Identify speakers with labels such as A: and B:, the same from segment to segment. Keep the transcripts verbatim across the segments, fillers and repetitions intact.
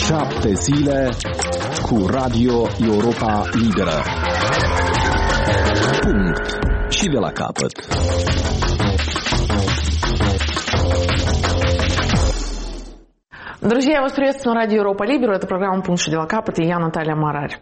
A: Șapte zile cu Radio Europa Liberă. Punct. Și de la capăt.
B: Друзья, я вас приветствую на радио Европа Либера. Это программа «Пункт Ши де ла Капот» и я, Наталья Марарь.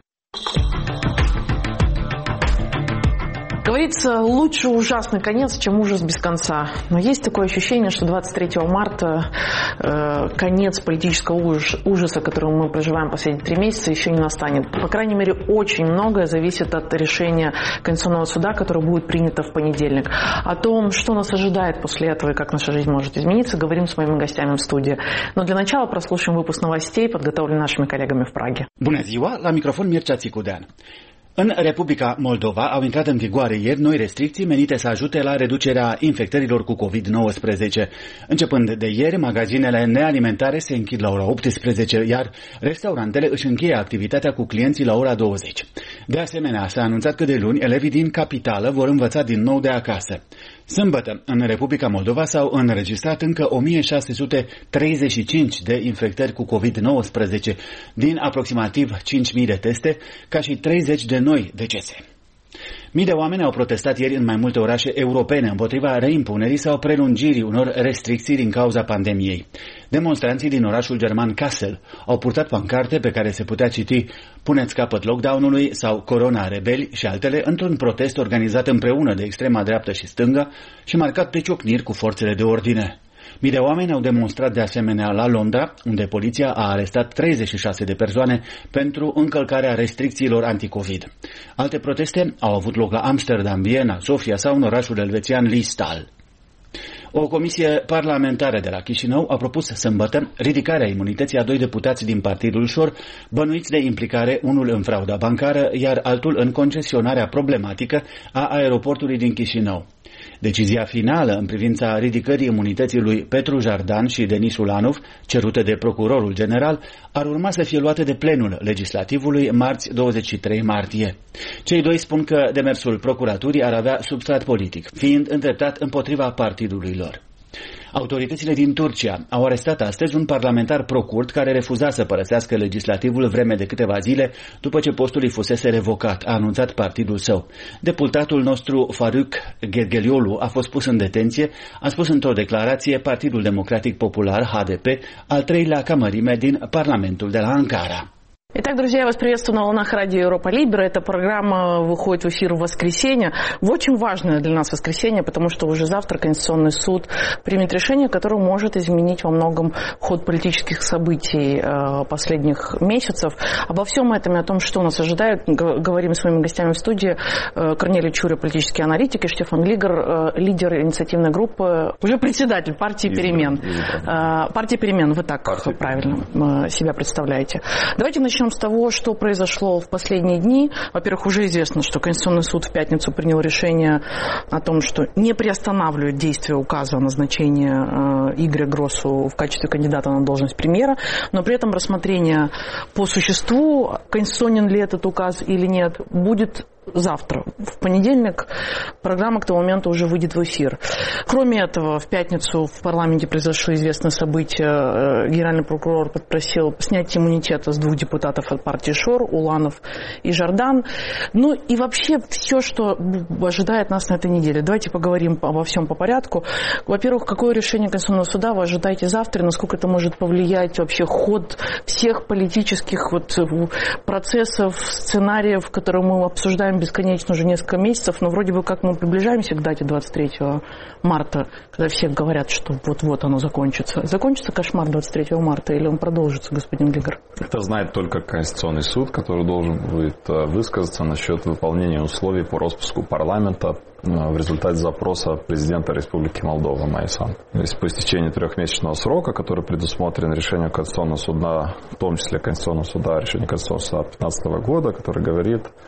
B: Говорится, лучше ужасный конец, чем ужас без конца. Но есть такое ощущение, что двадцать третьего марта э, конец политического ужас, ужаса, который мы проживаем последние три месяца, еще не настанет. По крайней мере, очень многое зависит от решения Конституционного суда, которое будет принято в понедельник. О том, что нас ожидает после этого и как наша жизнь может измениться, говорим с моими гостями в студии. Но для начала прослушаем выпуск новостей, подготовленный нашими коллегами в Праге.
C: Bună ziua, la microfon Mircea Țicudean. În Republica Moldova au intrat în vigoare ieri noi restricții menite să ajute la reducerea infectărilor cu covid nouăsprezece. Începând de ieri, magazinele nealimentare se închid la ora optsprezece, iar restaurantele își încheie activitatea cu clienții la ora douăzeci. De asemenea, s-a anunțat că de luni elevii din capitală vor învăța din nou de acasă. Sâmbătă, în Republica Moldova s-au înregistrat încă o mie șase sute treizeci și cinci de infectări cu covid nouăsprezece, din aproximativ cinci mii de teste, ca și treizeci de noi decese. Mii de oameni au protestat ieri în mai multe orașe europene împotriva reimpunerii sau prelungirii unor restricții din cauza pandemiei. Demonstranții din orașul german Kassel au purtat pancarte pe care se putea citi "Puneți capăt lockdown-ului" sau "Corona rebeli" și altele într-un protest organizat împreună de extrema dreaptă și stânga și marcat de ciocniri cu forțele de ordine. Mii de oameni au demonstrat de asemenea la Londra, unde poliția a arestat treizeci și șase de persoane pentru încălcarea restricțiilor anticovid. Alte proteste au avut loc la Amsterdam, Viena, Sofia sau în orașul elvețian Liestal. O comisie parlamentară de la Chișinău a propus sâmbătă ridicarea imunității a doi deputați din Partidul Șor, bănuiți de implicare, unul în frauda bancară, iar altul în concesionarea problematică a aeroportului din Chișinău. Decizia finală în privința ridicării imunității lui Petru Jardan și Denis Ulanov, cerută de procurorul general, ar urma să fie luată de plenul legislativului marți douăzeci și trei martie. Cei doi spun că demersul procuraturii ar avea substrat politic, fiind îndreptat împotriva partidului lor. Autoritățile din Turcia au arestat astăzi un parlamentar pro-kurd care refuza să părăsească legislativul vreme de câteva zile după ce postul îi fusese revocat, a anunțat partidul său. Deputatul nostru Faruk Gergeliolu a fost pus în detenție, a spus într-o declarație Partidul Democratic Popular, H D P, al treilea camărime din Parlamentul de la Ankara.
B: Итак, друзья, я вас приветствую на волнах радио Европа Либера. Эта программа выходит в эфир в воскресенье. В очень важное для нас воскресенье, потому что уже завтра Конституционный суд примет решение, которое может изменить во многом ход политических событий последних месяцев. Обо всем этом и о том, что нас ожидает, говорим с своими гостями в студии. Корнелий Чуря, политический аналитик, и Штефан Лигер, лидер инициативной группы, уже председатель партии «Перемен». Партия «Перемен», вы так партия правильно себя представляете. Давайте начнем с того, что произошло в последние дни. Во-первых, уже известно, что Конституционный суд в пятницу принял решение о том, что не приостанавливает действие указа о назначении Игоря Гроссу в качестве кандидата на должность премьера, но при этом рассмотрение по существу, конституционен ли этот указ или нет, будет завтра. В понедельник программа к тому моменту уже выйдет в эфир. Кроме этого, в пятницу в парламенте произошло известное событие. Генеральный прокурор попросил снять иммунитет с двух депутатов от партии Шор, Уланов и Жардан. Ну и вообще все, что ожидает нас на этой неделе. Давайте поговорим обо всем по порядку. Во-первых, какое решение Конституционного суда вы ожидаете завтра? Насколько это может повлиять вообще ход всех политических вот процессов, сценариев, которые мы обсуждаем бесконечно уже несколько месяцев, но вроде бы как мы приближаемся к дате двадцать третьего марта, когда все говорят, что вот-вот оно закончится. Закончится кошмар двадцать третьего марта или он продолжится, господин Лигер?
D: Это знает только Конституционный суд, который должен будет высказаться насчет выполнения условий по распуску парламента в результате запроса президента Республики Молдова Майсан. То есть по истечении трехмесячного срока, который предусмотрен решением Конституционного суда, в том числе Конституционного суда, решение Конституционного суда две тысячи пятнадцатого года, который говорит,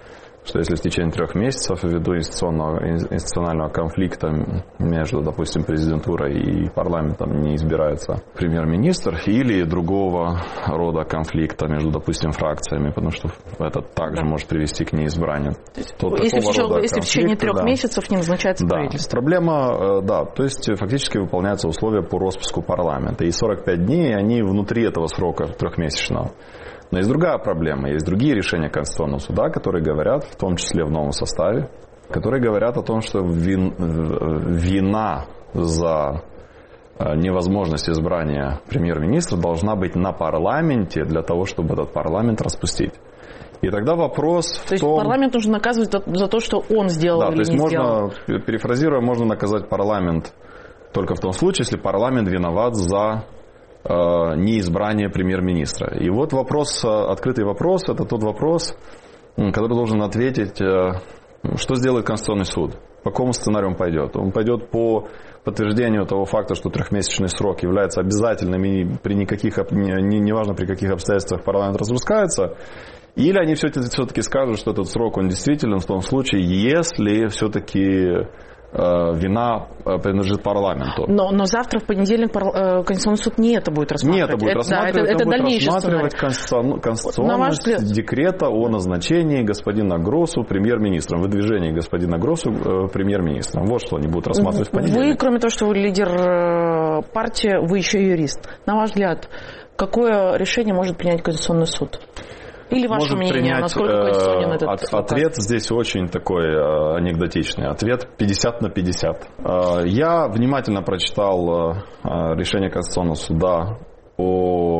D: что если в течение трех месяцев ввиду институционного, институционального конфликта между, допустим, президентурой и парламентом не избирается премьер-министр, или другого рода конфликта между, допустим, фракциями, потому что это также да. может привести к неизбранию.
B: То если, в, если в течение трех да. месяцев не назначается
D: да.
B: правительство.
D: Проблема, да, то есть фактически выполняются условия по распуску парламента. И сорок пять дней, они внутри этого срока трехмесячного. Но есть другая проблема, есть другие решения Конституционного суда, которые говорят, в том числе в новом составе, которые говорят о том, что вин, вина за невозможность избрания премьер-министра должна быть на парламенте для того, чтобы этот парламент распустить. И тогда вопрос
B: то есть
D: в том...
B: парламент нужно наказывать за то, что он сделал
D: да,
B: или
D: то есть
B: не
D: можно,
B: сделал.
D: перефразируя, можно наказать парламент только в том случае, если парламент виноват за э, неизбрание премьер-министра. И вот вопрос, открытый вопрос, это тот вопрос, который должен ответить, э, что сделает Конституционный суд, по какому сценарию он пойдет. Он пойдет по подтверждению того факта, что трехмесячный срок является обязательным и при никаких, не, неважно при каких обстоятельствах парламент распускается. Или они все-таки скажут, что этот срок, он действителен в том случае, если все-таки э, вина принадлежит парламенту.
B: Но, но завтра, в понедельник, Конституционный суд не это будет рассматривать.
D: Не это будет
B: это,
D: рассматривать,
B: да, это,
D: это
B: это
D: будет рассматривать конституцион, конституционность декрета о назначении господина Гроссу премьер-министром, выдвижении господина Гроссу э, премьер-министром. Вот что они будут рассматривать в понедельник.
B: Вы, кроме того, что вы лидер партии, вы еще юрист. На ваш взгляд, какое решение может принять Конституционный суд? Или ваше
D: может
B: мнение,
D: принять,
B: насколько конституционен этот
D: от, ответ здесь очень такой э, анекдотичный. Ответ пятьдесят на пятьдесят. Э, я внимательно прочитал э, решение Конституционного суда о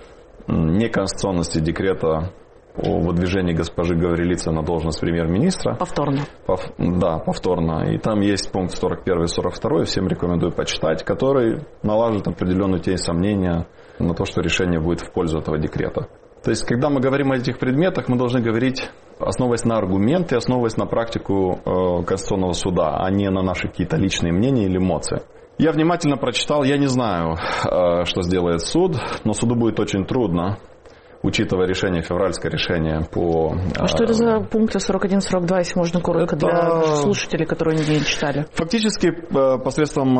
D: неконституционности декрета о выдвижении госпожи Гаврилицы на должность премьер-министра.
B: Повторно.
D: Пов, да, повторно. И там есть пункт сорок первый и сорок второй, всем рекомендую почитать, который наложит определенную тень сомнения на то, что решение будет в пользу этого декрета. То есть, когда мы говорим о этих предметах, мы должны говорить, основываясь на аргументы, основываясь на практику э, Конституционного суда, а не на наши какие-то личные мнения или эмоции. Я внимательно прочитал, я не знаю, э, что сделает суд, но суду будет очень трудно, учитывая решение, февральское решение по...
B: А что это за пункты сорок один сорок два, если можно коротко, для это... слушателей, которые не читали?
D: Фактически, посредством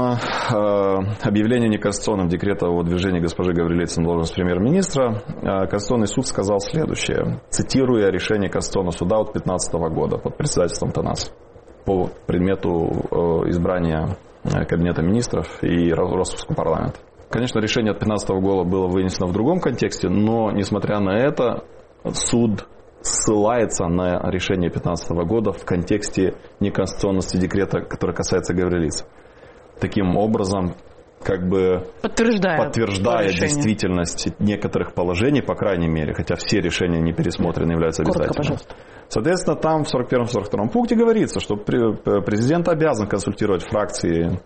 D: объявления неконституционным декрета о выдвижении госпожи Гаврилицы на должность премьер-министра, Конституционный суд сказал следующее, цитируя решение Конституционного суда от две тысячи пятнадцатого года под председательством ТАНАС по предмету избрания Кабинета министров и распуску парламента. Конечно, решение от две тысячи пятнадцатого года было вынесено в другом контексте, но, несмотря на это, суд ссылается на решение две тысячи пятнадцатого года в контексте неконституционности декрета, который касается Гаврилицы. Таким образом, как бы
B: подтверждая,
D: подтверждая действительность некоторых положений, по крайней мере, хотя все решения не пересмотрены, являются обязательными. Соответственно, там в сорок первом сорок втором пункте говорится, что президент обязан консультировать фракции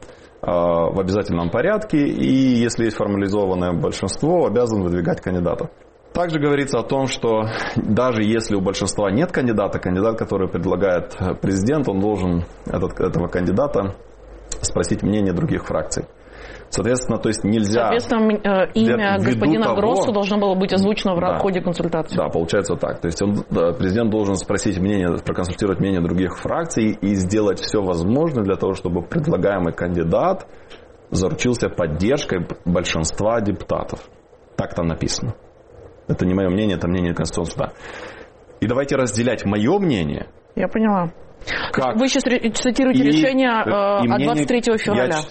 D: в обязательном порядке, и если есть формализованное большинство, обязан выдвигать кандидата. Также говорится о том, что даже если у большинства нет кандидата, кандидат, который предлагает президент, он должен этот, этого кандидата спросить мнение других фракций. Соответственно, то есть нельзя...
B: Соответственно, имя господина того, Гросса должно было быть озвучено в
D: да,
B: ходе консультации.
D: Да, получается так. То есть он, да, президент должен спросить мнение, проконсультировать мнение других фракций и сделать все возможное для того, чтобы предлагаемый кандидат заручился поддержкой большинства депутатов. Так там написано. Это не мое мнение, это мнение Конституционного суда. И давайте разделять мое мнение.
B: Я поняла.
D: Как?
B: Вы сейчас цитируете
D: и,
B: решение э,
D: и
B: от двадцать третьего февраля.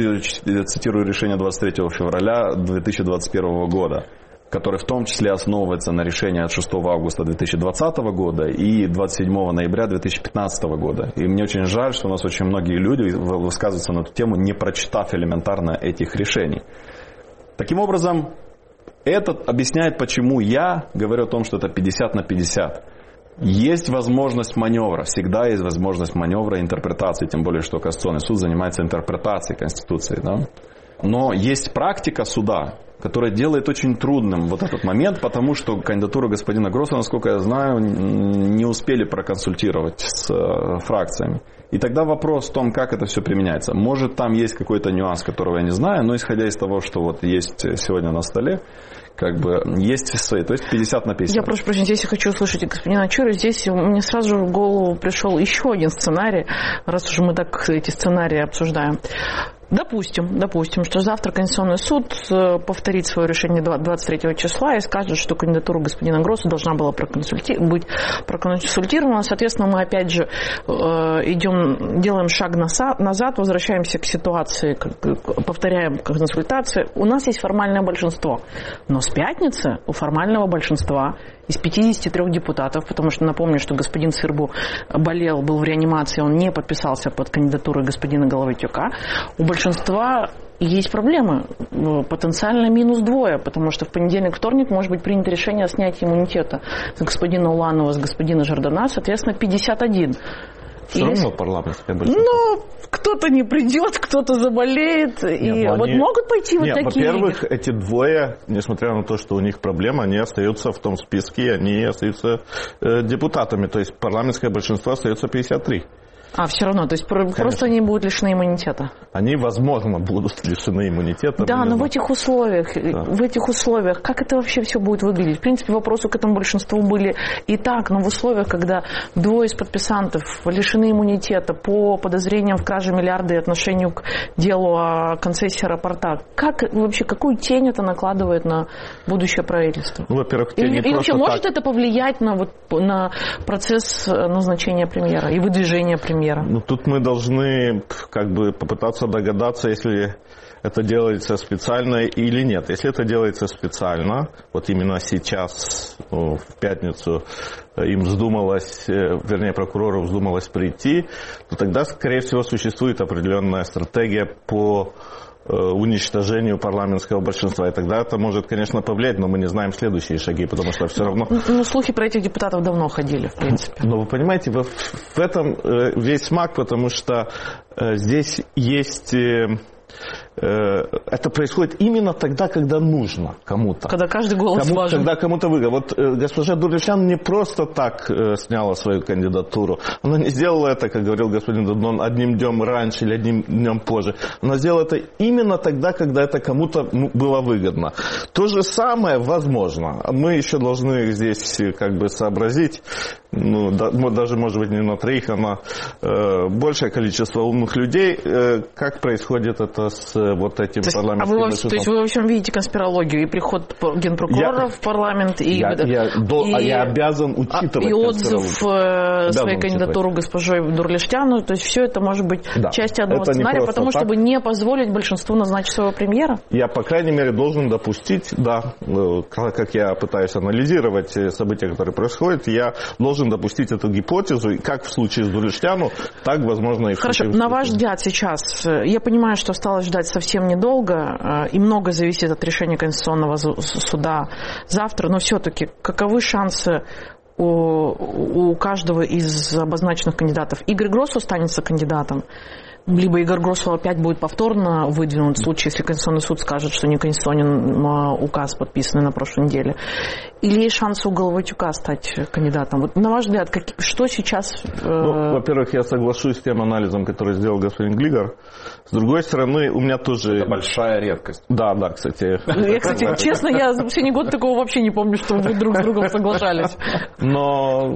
D: Я цитирую решение двадцать третьего февраля две тысячи двадцать первого года, которое в том числе основывается на решении от шестого августа две тысячи двадцатого года и двадцать седьмого ноября две тысячи пятнадцатого года. И мне очень жаль, что у нас очень многие люди высказываются на эту тему, не прочитав элементарно этих решений. Таким образом, это объясняет, почему я говорю о том, что это пятьдесят на пятьдесят. Есть возможность маневра, всегда есть возможность маневра и интерпретации, тем более, что Конституционный суд занимается интерпретацией Конституции. Да? Но есть практика суда, которое делает очень трудным вот этот момент, потому что кандидатуру господина Гросса, насколько я знаю, не успели проконсультировать с фракциями. И тогда вопрос в том, как это все применяется. Может, там есть какой-то нюанс, которого я не знаю, но исходя из того, что вот есть сегодня на столе, как бы есть свои, то есть пятьдесят на пятьдесят.
B: Я прошу прощения, здесь я хочу услышать господина Чурю. Здесь мне сразу же в голову пришел еще один сценарий, раз уж мы так эти сценарии обсуждаем. Допустим, допустим, что завтра Конституционный суд повторит свое решение двадцать третьего числа и скажет, что кандидатура господина Гросса должна была проконсульти... быть проконсультирована. Соответственно, мы опять же идем, делаем шаг назад, возвращаемся к ситуации, повторяем консультации. У нас есть формальное большинство, но с пятницы у формального большинства из пятидесяти трёх депутатов, потому что напомню, что господин Сырбу болел, был в реанимации, он не подписался под кандидатурой господина Головатюка, у большинства есть проблемы, потенциально минус двое, потому что в понедельник, вторник может быть принято решение о снятии иммунитета с господина Уланова, с господина Жардана, соответственно, пятьдесят один.
E: Все равно парламентское большинство.
B: Ну, кто-то не придет, кто-то заболеет. Нет, и вот они... могут пойти вот
E: Нет,
B: такие...
E: Во-первых, эти двое, несмотря на то, что у них проблема, они остаются в том списке, они остаются э, депутатами. То есть парламентское большинство остается пятьдесят три.
B: А, все равно, то есть Конечно. Просто они будут лишены иммунитета?
E: Они, возможно, будут лишены иммунитета.
B: Да, но в этих условиях, да. в этих условиях, как это вообще все будет выглядеть? В принципе, вопросы к этому большинству были и так, но в условиях, когда двое из подписантов лишены иммунитета по подозрениям в краже миллиарда и отношению к делу о концессии аэропорта, как вообще, какую тень это накладывает на будущее правительство?
E: Ну, во-первых, тень
B: и,
E: не
B: и вообще, может
E: так...
B: это повлиять на, вот, на процесс назначения премьера и выдвижения премьера?
E: Ну, тут мы должны как бы попытаться догадаться, если это делается специально или нет. Если это делается специально, вот именно сейчас, ну, в пятницу, им вздумалось, вернее, прокурору вздумалось прийти, то тогда, скорее всего, существует определенная стратегия по уничтожению парламентского большинства. И тогда это может, конечно, повлиять, но мы не знаем следующие шаги, потому что все равно...
B: Ну, слухи про этих депутатов давно ходили, в принципе.
E: Но вы понимаете, в, в этом весь смак, потому что здесь есть... Это происходит именно тогда, когда нужно кому-то.
B: Когда каждый голос
E: кому,
B: важен.
E: Когда кому-то выгодно. Вот э, госпожа Дурлешан не просто так э, сняла свою кандидатуру. Она не сделала это, как говорил господин Дадон, одним днем раньше или одним днем позже. Она сделала это именно тогда, когда это кому-то было выгодно. То же самое возможно. Мы еще должны здесь как бы сообразить, ну, да, даже, может быть, не на троих, а на э, большее количество умных людей, э, как происходит это с э, вот этим
B: то есть,
E: парламентским
B: а вы,
E: большинством.
B: То есть вы, в общем, видите конспирологию и приход генпрокурора я, в парламент, и,
E: я, я, до, и, я обязан учитывать
B: и отзыв э, своей кандидатуры госпожой Дурлештяну. То есть все это может быть да, частью одного сценария, потому так. чтобы не позволить большинству назначить своего премьера?
E: Я, по крайней мере, должен допустить, да, как я пытаюсь анализировать события, которые происходят, я должен допустить эту гипотезу, и как в случае с Дурлештяну, так, возможно, и в
B: Хорошо,
E: случае...
B: на ваш взгляд сейчас, я понимаю, что осталось ждать совсем недолго, и много зависит от решения Конституционного суда завтра, но все-таки каковы шансы у, у каждого из обозначенных кандидатов? Игорь Гросс останется кандидатом, либо Игорь Гроссу опять будет повторно выдвинут в случае, если Конституционный суд скажет, что не конституционен указ, подписанный на прошлой неделе. Или есть шанс у Головатюка стать кандидатом? Вот, на ваш взгляд, как, что сейчас... Э...
E: Ну, во-первых, я соглашусь с тем анализом, который сделал господин Глигор. С другой стороны, у меня тоже...
D: Это большая редкость.
E: Да, да, кстати.
B: Я, кстати, честно, я за последний год такого вообще не помню, что вы друг с другом соглашались.
E: Но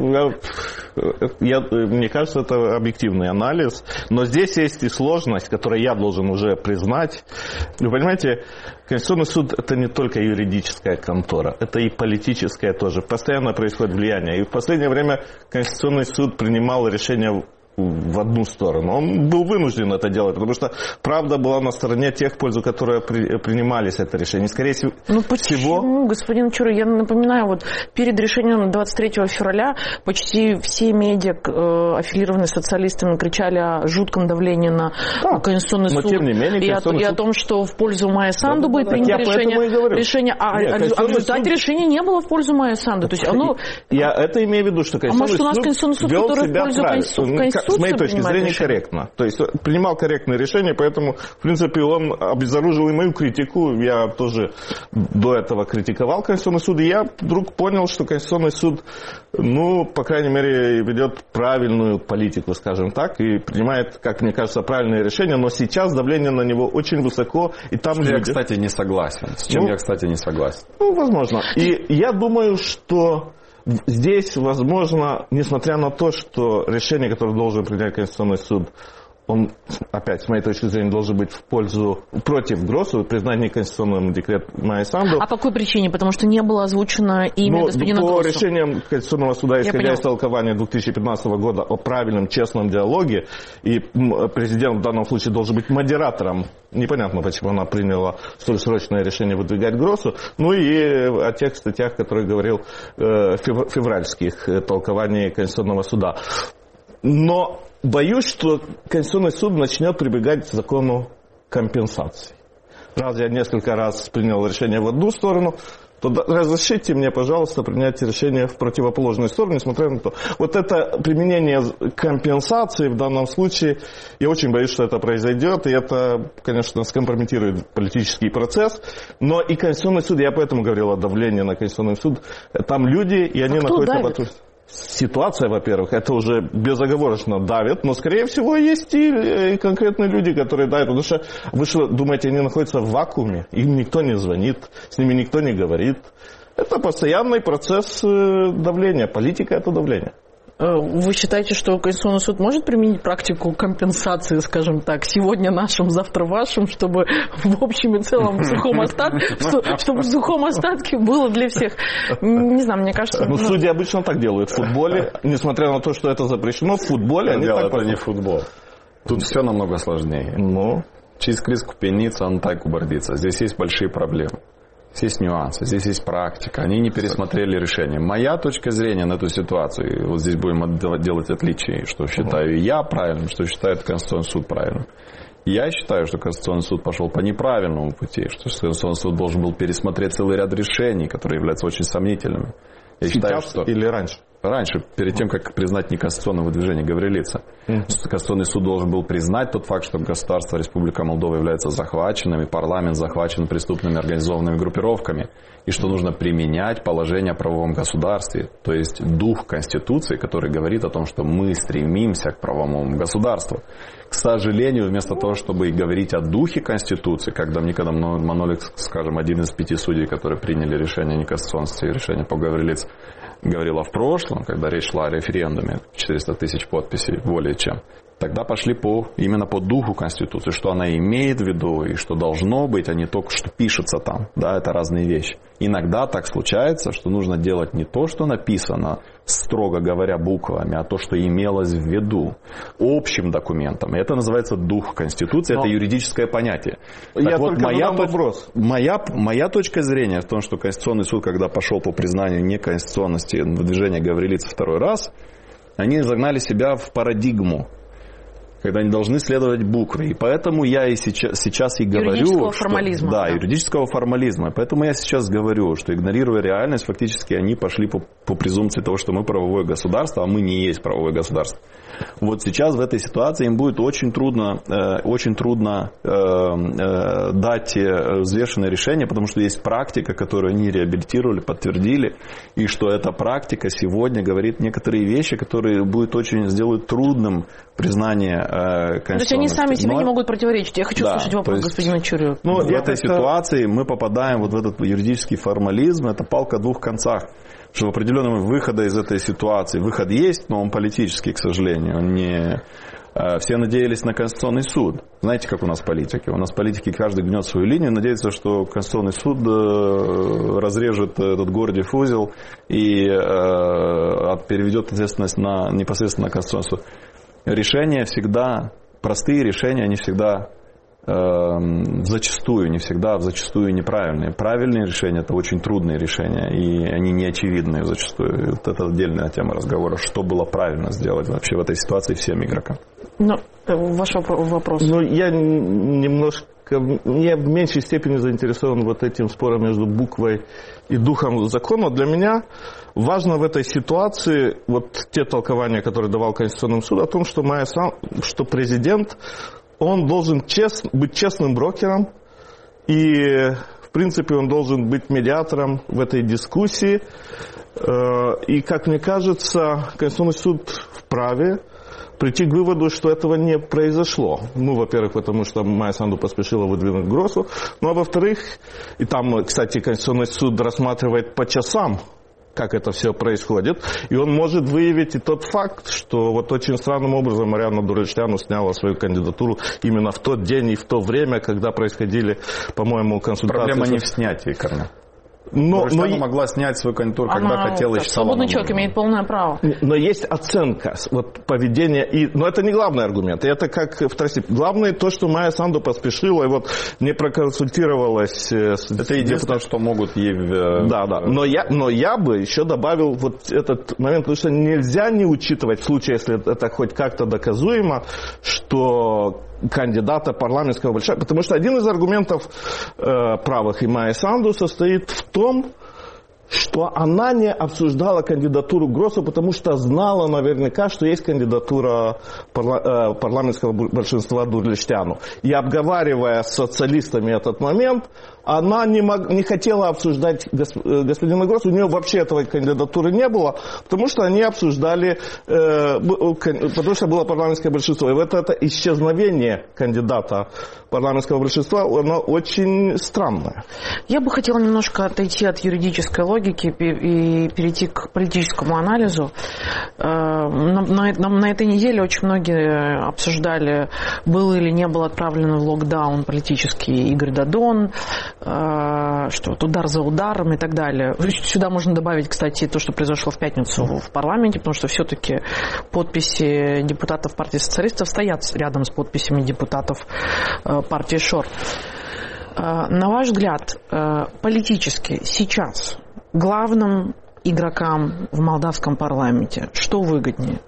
E: я, мне кажется, это объективный анализ. Но здесь есть и сложность, которую я должен уже признать. Вы понимаете, Конституционный суд – это не только юридическая контора, это и политическая тоже. Постоянно происходит влияние. И в последнее время Конституционный суд принимал решения в одну сторону. Он был вынужден это делать, потому что правда была на стороне тех, в пользу которой при, принимались это решение. Скорее всего...
B: Ну почему, господин Чур, я напоминаю, вот перед решением двадцать третьего февраля почти все медиа, э, аффилированные социалисты, кричали о жутком давлении на да, Конституционный суд.
E: Тем не менее,
B: и, о, и о том, что в пользу Майя Санду да, будет да, принято решение. решение а, Нет, а, а в результате суд... решения не было в пользу Майя Санду. То есть оно...
E: Я это имею в виду, что Конституционный
B: а может, у нас
E: суд
B: Конституционный суд, который в пользу Конституции
E: с моей точки зрения, решение? Корректно. То есть принимал корректные решения, поэтому, в принципе, он обезоружил и мою критику. Я тоже до этого критиковал Конституционный суд, и я вдруг понял, что Конституционный суд, ну, по крайней мере, ведет правильную политику, скажем так, и принимает, как мне кажется, правильные решения, но сейчас давление на него очень высоко, и там...
D: С чем я, кстати, не согласен. С чем ну, я, кстати, не согласен.
E: Ну, возможно. И я думаю, что здесь, возможно, несмотря на то, что решение, которое должен принять Конституционный суд, он, опять, с моей точки зрения, должен быть в пользу, против Гроссу, признания конституционного декрета Майя Санду.
B: А по какой причине? Потому что не было озвучено имя
E: ну,
B: господина
E: по
B: Гроссу.
E: По решениям Конституционного суда, исходя из толкования две тысячи пятнадцатого года о правильном, честном диалоге, и президент в данном случае должен быть модератором. Непонятно, почему она приняла столь срочное решение выдвигать Гроссу. Ну и о тех статьях, которые говорил э, февральских толкований Конституционного суда. Но боюсь, что Конституционный суд начнет прибегать к закону компенсации. Раз я несколько раз принял решение в одну сторону, то разрешите мне, пожалуйста, принять решение в противоположную сторону, несмотря на то. Вот это применение компенсации в данном случае, я очень боюсь, что это произойдет, и это, конечно, скомпрометирует политический процесс. Но и Конституционный суд, я поэтому говорил о давлении на Конституционный суд, там люди, и они
B: а
E: находятся под... Ситуация, во-первых, это уже безоговорочно давит, но, скорее всего, есть и конкретные люди, которые давят. Потому что вы что, думаете, они находятся в вакууме? Им никто не звонит, с ними никто не говорит. Это постоянный процесс давления. Политика – это давление.
B: Вы считаете, что Конституционный суд может применить практику компенсации, скажем так, сегодня нашим, завтра вашим, чтобы в общем и целом в сухом остатке, чтобы в сухом остатке было для всех? Не знаю, мне кажется...
E: Ну, судьи обычно так делают в футболе, несмотря на то, что это запрещено, в футболе они так...
D: Это не футбол. Тут все намного сложнее.
E: Ну?
D: Через криску пениться, он так убордится. Здесь есть большие проблемы. Здесь есть нюансы, здесь есть практика. Они не пересмотрели решение. Моя точка зрения на эту ситуацию, вот здесь будем делать отличия, что считаю я правильным, что считает Конституционный суд правильным. Я считаю, что Конституционный суд пошел по неправильному пути, что Конституционный суд должен был пересмотреть целый ряд решений, которые являются очень сомнительными. Я
E: Сейчас
D: считаю, что...
E: или раньше?
D: Раньше, перед тем, как признать неконституционное выдвижение Гаврилица. Mm-hmm. Конституционный суд должен был признать тот факт, что государство Республика Молдова является захваченным, и парламент захвачен преступными организованными группировками, и что нужно применять положение о правовом государстве, то есть дух Конституции, который говорит о том, что мы стремимся к правовому государству. К сожалению, вместо того, чтобы говорить о духе Конституции, как Домника Манолик, скажем, один из пяти судей, которые приняли решение о неконституционности, решение по Гаврилице, говорила в прошлом, когда речь шла о референдуме, четыреста тысяч подписей, более чем, тогда пошли по, именно по духу Конституции, что она имеет в виду и что должно быть, а не только что пишется там. Да, это разные вещи. Иногда так случается, что нужно делать не то, что написано, строго говоря, буквами, а то, что имелось в виду общим документом. И это называется дух Конституции, Но... это юридическое понятие.
E: Я
D: так вот,
E: только
D: моя,
E: задам вопрос.
D: Моя, моя точка зрения в том, что Конституционный суд, когда пошел по признанию неконституционности выдвижения Гаврилицы второй раз, они загнали себя в парадигму, когда они должны следовать букве. И поэтому я и сейчас, сейчас и говорю...
B: Юридического
D: что,
B: формализма.
D: Да, юридического формализма. Поэтому я сейчас говорю, что, игнорируя реальность, фактически они пошли по, по презумпции того, что мы правовое государство, а мы не есть правовое государство. Вот сейчас в этой ситуации им будет очень трудно, э, очень трудно э, э, дать взвешенное решение, потому что есть практика, которую они реабилитировали, подтвердили, и что эта практика сегодня говорит некоторые вещи, которые будет очень, сделают трудным признание э, конституционности.
B: То есть они сами себе
D: Но...
B: не могут противоречить. Я хочу
D: да,
B: слушать вопрос
D: есть,
B: господина Чурю.
D: Ну, в этой ситуации мы попадаем вот в этот юридический формализм, это палка о двух концах. Что в определенном выходе из этой ситуации, выход есть, но он политический, к сожалению, он не... Все надеялись на Конституционный суд. Знаете, как у нас политики? У нас политики каждый гнет свою линию, надеется, что Конституционный суд разрежет этот Гордиев узел и переведет ответственность на, непосредственно на Конституционный суд. Решения всегда, простые решения, они всегда зачастую, не всегда, зачастую неправильные. Правильные решения – это очень трудные решения, и они не очевидные зачастую. Вот это отдельная тема разговора, что было правильно сделать вообще в этой ситуации всем игрокам.
B: Ну, ваш вопрос.
E: Ну, я немножко я в меньшей степени заинтересован вот этим спором между буквой и духом закона. Для меня важно в этой ситуации вот те толкования, которые давал Конституционный суд, о том, что, Майя Санду, что президент, он должен чест, быть честным брокером, и, в принципе, он должен быть медиатором в этой дискуссии. И, как мне кажется, Конституционный суд вправе прийти к выводу, что этого не произошло. Ну, во-первых, потому что Майя Санду поспешила выдвинуть Гросу. Ну, а во-вторых, и там, кстати, Конституционный суд рассматривает по часам, как это все происходит. И он может выявить и тот факт, что вот очень странным образом Марианна Дурлештяну сняла свою кандидатуру именно в тот день и в то время, когда происходили, по-моему, консультации.
D: Проблема не в снятии, Корнел.
E: Но, но
D: она могла снять свою кандидатуру, когда
B: она,
D: хотела, и считала.
B: Свободный человек имеет полное право.
E: Но есть оценка вот, поведения. И, но это не главный аргумент. И это как второстепенный. Главное то, что Майя Санду поспешила и вот не проконсультировалась с
D: это единственное, что могут ей...
E: Да, да. Но я, но я бы еще добавил вот этот момент, потому что нельзя не учитывать в случае, если это хоть как-то доказуемо, что кандидата парламентского большинства, потому что один из аргументов э, правых и Майи Санду состоит в том, что она не обсуждала кандидатуру Гросса, потому что знала наверняка, что есть кандидатура парла- э, парламентского большинства Дурлештяну. И обговаривая с социалистами этот момент, она не, мог, не хотела обсуждать госп, э, господина Гросса. У нее вообще этой кандидатуры не было, потому что они обсуждали, э, потому что было парламентское большинство. И вот это исчезновение кандидата парламентского большинства, оно очень странное.
B: Я бы хотела немножко отойти от юридической логики и перейти к политическому анализу. На, на, на этой неделе очень многие обсуждали, был или не был отправлен в локдаун политический Игорь Додон, что вот удар за ударом и так далее. Сюда можно добавить, кстати, то, что произошло в пятницу в парламенте, потому что все-таки подписи депутатов партии социалистов стоят рядом с подписями депутатов партии ШОР. На ваш взгляд, политически сейчас главным игрокам в молдавском парламенте что выгоднее?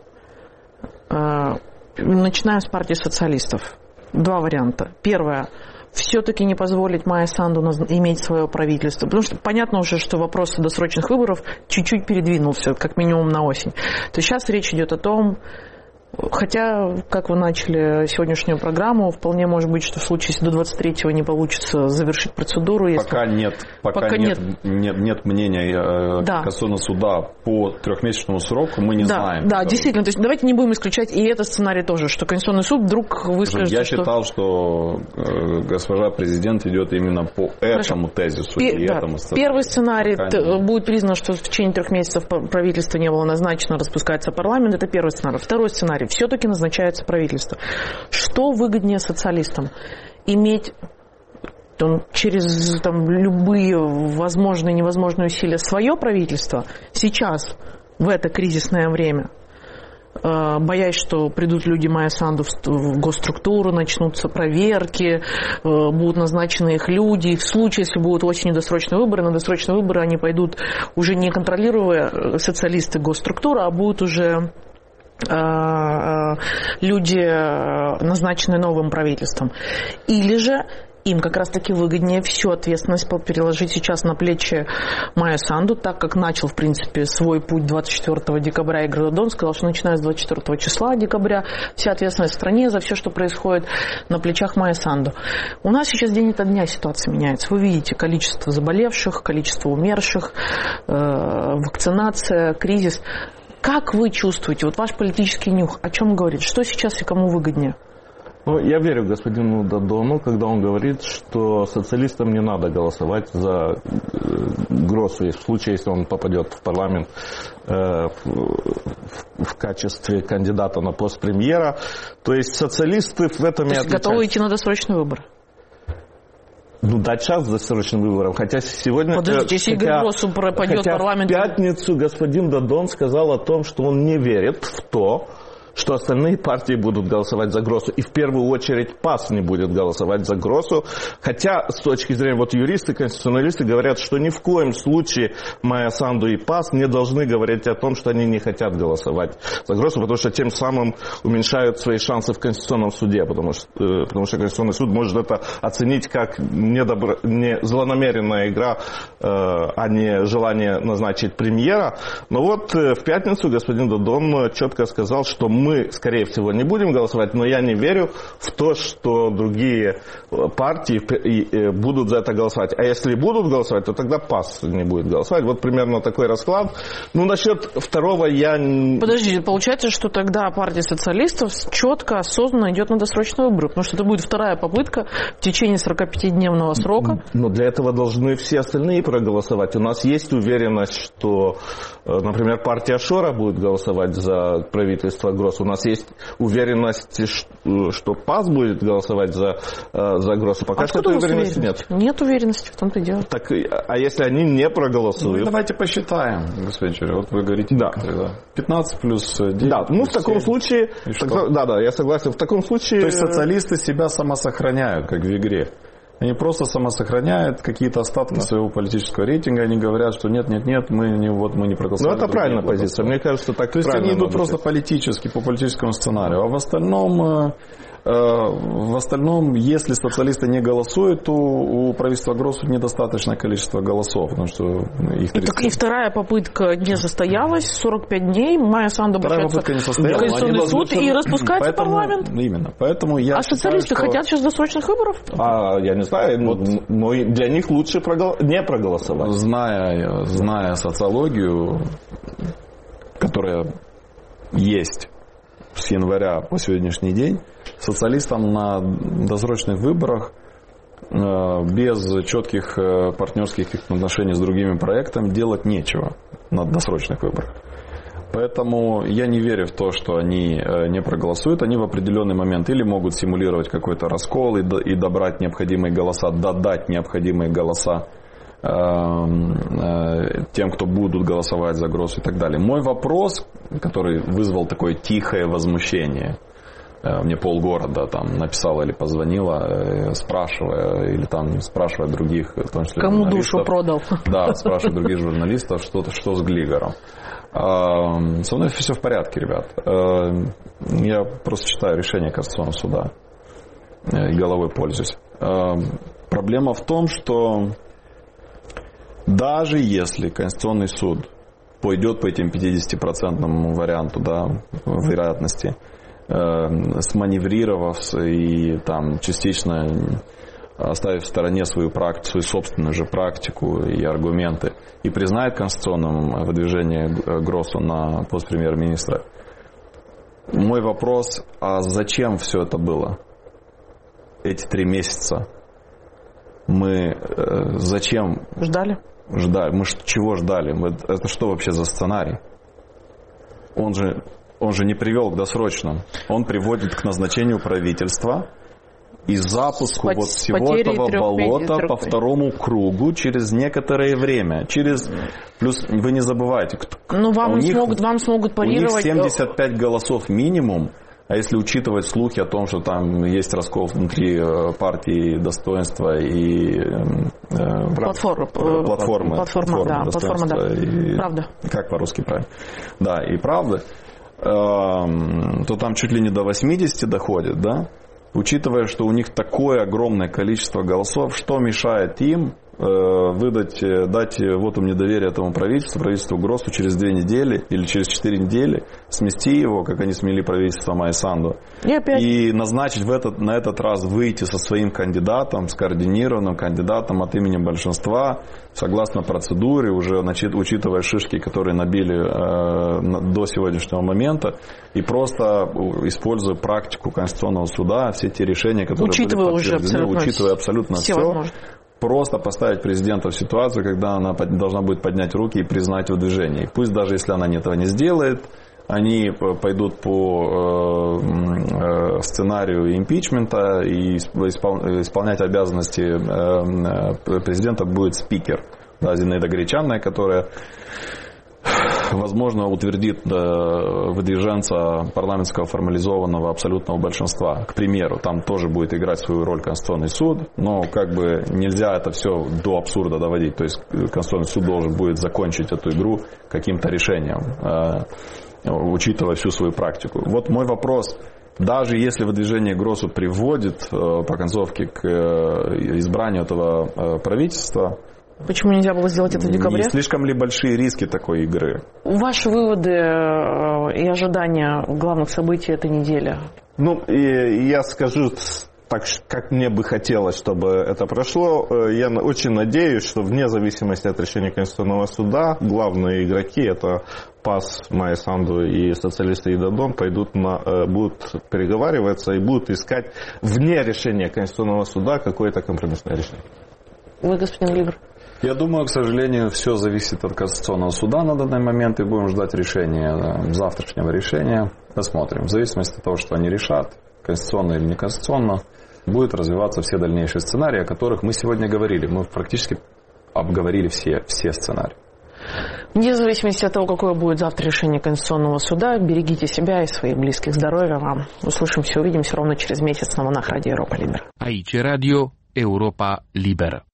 B: Начинаем с партии социалистов. Два варианта. Первое. Все-таки не позволить Майе Санду иметь свое правительство. Потому что понятно уже, что вопрос досрочных выборов чуть-чуть передвинулся, как минимум на осень. То есть сейчас речь идет о том, хотя, как вы начали сегодняшнюю программу, вполне может быть, что в случае, если до двадцать третьего не получится завершить процедуру... Если...
D: Пока нет, пока
B: пока
D: нет,
B: нет.
D: Нет, нет мнения э,
B: да.
D: Конституционного суда по трехмесячному сроку, мы не
B: да,
D: знаем.
B: Да, действительно. То есть давайте не будем исключать и этот сценарий тоже, что Конституционный суд вдруг выскажет,
D: Я
B: что...
D: считал, что э, госпожа президент идет именно по этому Хорошо. тезису.
B: Пе-
D: и
B: да.
D: этому
B: Первый сценарий
D: пока...
B: будет признано, что в течение трех месяцев правительство не было назначено, распускается парламент. Это первый сценарий. Второй сценарий. Все-таки назначается правительство. Что выгоднее социалистам? Иметь там, через там, любые возможные и невозможные усилия свое правительство сейчас, в это кризисное время, э, боясь, что придут люди Майя Санду в, в госструктуру, начнутся проверки, э, будут назначены их люди, и в случае, если будут осенью досрочные выборы, на досрочные выборы они пойдут уже не контролируя социалисты госструктуру, а будут уже люди, назначенные новым правительством. Или же им как раз-таки выгоднее всю ответственность переложить сейчас на плечи Майя Санду, так как начал, в принципе, свой путь двадцать четвёртого декабря Игорь Додон, сказал, что начиная с двадцать четвёртого числа декабря вся ответственность в стране за все, что происходит, на плечах Майя Санду. У нас сейчас день ото дня ситуация меняется. Вы видите количество заболевших, количество умерших, вакцинация, кризис. Как вы чувствуете, вот ваш политический нюх, о чем говорит? Что сейчас и кому выгоднее?
E: Ну, я верю господину Додону, когда он говорит, что социалистам не надо голосовать за Гроссу, в случае, если он попадет в парламент э, в, в качестве кандидата на пост премьера. То есть социалисты в этом
B: То
E: и
B: есть
E: отличаются.
B: Готовы идти на досрочный выбор?
E: Ну, дать шанс досрочным выборам. Хотя сегодня...
B: Подождите, если
E: хотя,
B: Игорь Гроссу пропадет
E: хотя
B: парламент...
E: в пятницу господин Додон сказал о том, что он не верит в то, что остальные партии будут голосовать за Гросу. И в первую очередь ПАС не будет голосовать за Гросу. Хотя, с точки зрения, вот юристы, конституционалисты говорят, что ни в коем случае Майя Санду и ПАС не должны говорить о том, что они не хотят голосовать за Гросу, потому что тем самым уменьшают свои шансы в Конституционном суде, потому что, потому что Конституционный суд может это оценить как недобро, не злонамеренная игра, а не желание назначить премьера. Но вот в пятницу господин Додон четко сказал, что мы, скорее всего, не будем голосовать, но я не верю в то, что другие партии будут за это голосовать. А если будут голосовать, то тогда ПАС не будет голосовать. Вот примерно такой расклад. Ну, насчет второго я...
B: Подождите, получается, что тогда партия социалистов четко, осознанно идет на досрочные выборы, потому что это будет вторая попытка в течение сорокапятидневного срока.
E: Но для этого должны все остальные проголосовать. У нас есть уверенность, что, например, партия Шора будет голосовать за правительство Гросс. У нас есть уверенность, что ПАС будет голосовать за, за Гросс. Пока
B: а
E: что этой уверенности
B: уверенность?
E: нет.
B: Нет уверенности, в том-то и дело.
E: Так, а если они не проголосуют?
D: Ну, давайте посчитаем, господин Чурин. Вот вы говорите,
E: да.
D: пятнадцать плюс девять.
E: Да, ну в таком семь. Случае... Так, да, да, я согласен. В таком случае...
D: То есть социалисты себя самосохраняют, как в игре. Они просто самосохраняют какие-то остатки да. своего политического рейтинга. Они говорят, что нет, нет, нет, мы не, вот, мы не проголосовали.
E: Ну, это правильная позиция. Мне кажется, так.
D: То есть они идут просто политически, по политическому сценарию. А в остальном... В остальном, если социалисты не голосуют, то у правительства Гроссу недостаточное количество голосов. Потому что их
B: и, так, и вторая попытка не состоялась. сорок пять дней Майя Санду обращается в Конституционный суд и распускается
D: поэтому,
B: парламент.
D: Именно. Поэтому я
B: а
D: считаю,
B: социалисты
D: что...
B: хотят сейчас досрочных выборов?
E: А, я не знаю. Вот. Но для них лучше прогол... не проголосовать.
D: Зная, зная социологию, которая есть с января по сегодняшний день, социалистам на досрочных выборах без четких партнерских отношений с другими проектами делать нечего на досрочных выборах. Поэтому я не верю в то, что они не проголосуют. Они в определенный момент или могут симулировать какой-то раскол и добрать необходимые голоса, додать необходимые голоса тем, кто будут голосовать за Гросс и так далее. Мой вопрос, который вызвал такое тихое возмущение, мне полгорода там написала или позвонила, спрашивая, или там спрашивая других, в том числе
B: кому душу продал.
D: Да, спрашивая других журналистов, что, что с Глигором. Со мной все в порядке, ребят. Я просто читаю решение Конституционного суда и головой пользуюсь. Проблема в том, что даже если Конституционный суд пойдет по этим пятидесятипроцентному варианту, да, вероятности, э, сманеврировав и там частично оставив в стороне свою практику, свою собственную же практику и аргументы, и признает конституционным выдвижение Гроссу на пост премьер-министра, мой вопрос, а зачем все это было? Эти три месяца мы э, зачем
B: ждали?
D: Ждали. Мы чего ждали? Мы, это что вообще за сценарий? Он же, он же не привел к досрочным. Он приводит к назначению правительства и запуску
B: С
D: вот всего этого болота по второму кругу через некоторое время. Через плюс вы не забывайте,
B: ну, вам,
D: них,
B: смогут, вам смогут парировать.
D: У них семьдесят пять голосов минимум. А если учитывать слухи о том, что там есть раскол внутри партии достоинства и э,
B: платформа,
D: платформы,
B: платформа, платформа, да, платформа, да.
D: И,
B: правда.
D: Как по-русски правильно? Да, и правда, э, то там чуть ли не до восьмидесяти доходит, да? Учитывая, что у них такое огромное количество голосов, что мешает им выдать, дать вотум недоверия этому правительству, правительству Гроссу через две недели или через четыре недели, смести его, как они смели правительство Майи Санду,
B: и, опять...
D: и назначить в этот, на этот раз выйти со своим кандидатом, скоординированным кандидатом от имени большинства, согласно процедуре, уже значит, учитывая шишки, которые набили э, до сегодняшнего момента, и просто используя практику Конституционного суда, все те решения, которые
B: учитывая
D: были подтверждены,
B: уже
D: учитывая абсолютно все, все просто поставить президента в ситуацию, когда она должна будет поднять руки и признать его движение. И пусть даже если она этого не сделает, они пойдут по э, сценарию импичмента, и исполнять обязанности президента будет спикер. Да, Зинаида Гречанная, которая возможно, утвердит выдвиженца парламентского формализованного абсолютного большинства. К примеру, там тоже будет играть свою роль Конституционный суд, но как бы нельзя это все до абсурда доводить. То есть Конституционный суд должен будет закончить эту игру каким-то решением, учитывая всю свою практику. Вот мой вопрос. Даже если выдвижение Гросу приводит по концовке к избранию этого правительства,
B: почему нельзя было сделать это в декабре?
D: Не слишком ли большие риски такой игры?
B: Ваши выводы и ожидания главных событий этой недели?
E: Ну, и я скажу так, как мне бы хотелось, чтобы это прошло. Я очень надеюсь, что вне зависимости от решения Конституционного суда, главные игроки, это ПАС, Майя Санду и социалисты Идадон, пойдут на, будут переговариваться и будут искать вне решения Конституционного суда какое-то компромиссное решение.
B: Вы, господин Либер?
D: Я думаю, к сожалению, все зависит от Конституционного суда на данный момент, и будем ждать решения, завтрашнего решения. Посмотрим. В зависимости от того, что они решат, конституционно или неконституционно, будут развиваться все дальнейшие сценарии, о которых мы сегодня говорили. Мы практически обговорили все, все сценарии.
B: Вне зависимости от того, какое будет завтра решение Конституционного суда, берегите себя и своих близких. Здоровья вам. Услышимся, увидимся ровно через месяц на волнах Радио Европа Либера.
A: Aici Radio Europa Liberă.